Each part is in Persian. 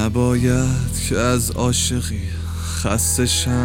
نباید که از عاشقی خسته شم،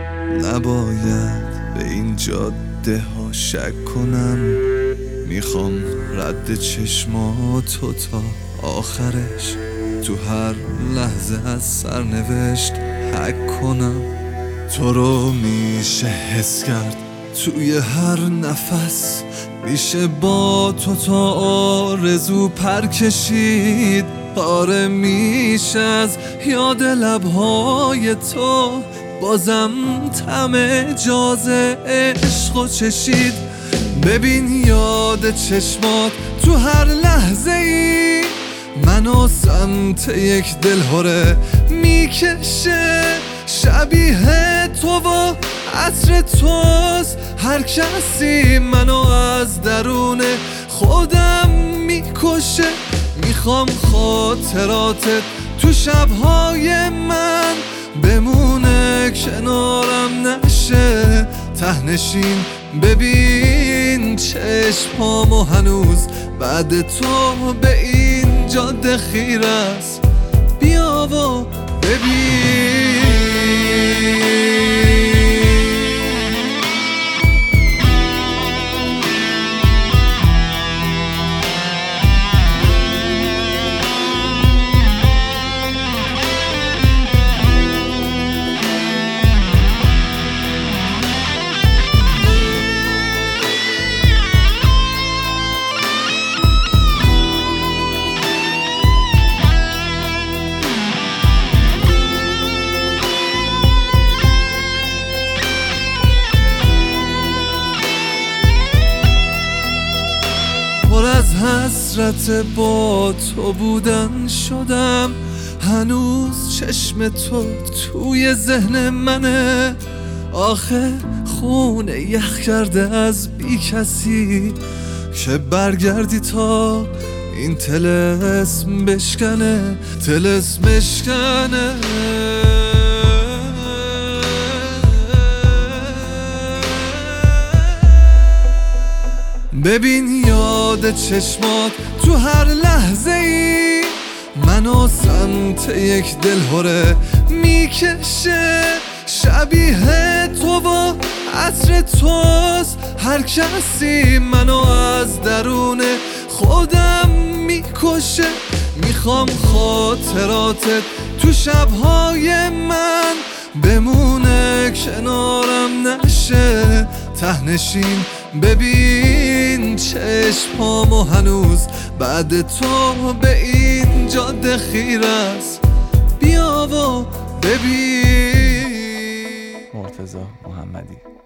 نباید به این جاده ها شک کنم. میخوام رد چشماتو تا آخرش، تو هر لحظه از سرنوشت حک کنم. تو رو میشه حس کرد توی هر نفس، میشه با تو تا آرزو پر کشید. آره میشه از یاد لبهای تو بازم طعم جاز عشقو چشید. ببین یاد چشمات تو هر لحظه ای منو سمت یک دلهره میکشه. شبیه تو و عطر توست، هر کسی منو از درون خودم میکشه. میخوام خاطراتت تو شبهای من بمونه، کنارم نشه تهنشین. ببین چشمامو هنوز بعد تو به این جاده خیره است. بیا و ببین. پر از حسرت با تو بودن شدم، هنوز چشم تو توی ذهن منه. آخه خونه یخ کرده از بی کسی که برگردی تا این طلسم بشکنه، طلسم بشکنه. ببین یاد چشمات تو هر لحظه ای منو سمت یک دلهره میکشه. شبیه تو و عطر توست، هر کسی منو از درون خودم میکشه. میخوام خاطراتت تو شبهای من بمونه، کنارم نشه تهنشین. ببین چشمامو هنوز بعد تو به این جاده خیره است. بیا و ببین. مرتضی محمدی.